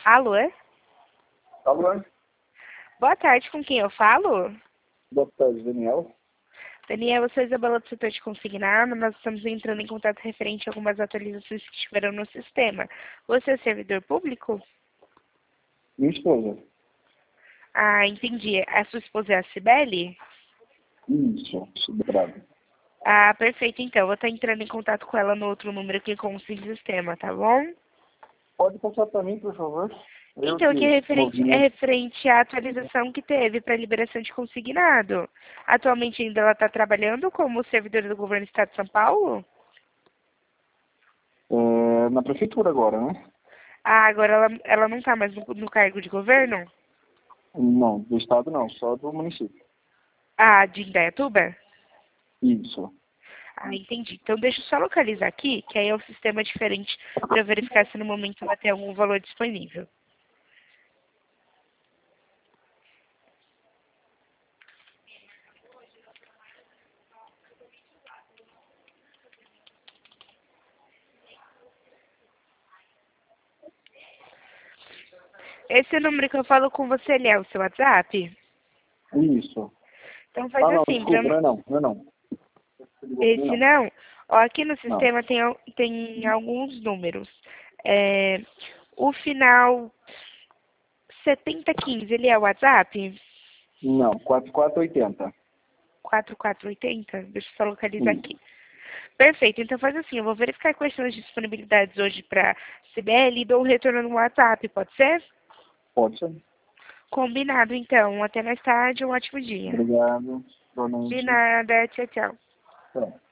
Alô? Alô? Boa tarde, com quem eu falo? Boa tarde, Daniel. Daniel, eu sou a Isabela do setor de consignado. Nós estamos entrando em contato referente a algumas atualizações que tiveram no sistema. Você é servidor público? Minha esposa. Ah, entendi. A sua esposa é a Cibele? Isso, bravo. Ah, perfeito. Então, eu vou estar entrando em contato com ela no outro número que consta em sistema, tá bom? Pode passar para mim, por favor? Então, que é referente à atualização que teve para liberação de consignado. Atualmente ainda ela está trabalhando como servidora do governo do estado de São Paulo? Na prefeitura agora, né? Ah, agora ela não está mais no cargo de governo? Não, do estado não, só do município. Ah, de Indaiatuba? Isso. Ah, entendi. Então deixa eu só localizar aqui, que aí é um sistema diferente para verificar se no momento vai ter algum valor disponível. Esse número que eu falo com você, ele é o seu WhatsApp? Isso. Então faz Não, assim, desculpa, não é não. esse não. Ó, aqui no Não. sistema tem alguns números. O final 7015, ele é o WhatsApp? Não, 4480. 4480? Deixa eu só localizar Isso. aqui. Perfeito, então faz assim, eu vou verificar quais são as disponibilidades hoje para CBL e dou um retorno no WhatsApp, pode ser? Pode ser. Combinado, então. Até mais tarde, um ótimo dia. Obrigado. Boa De noite. nada, tchau, tchau. Tchau.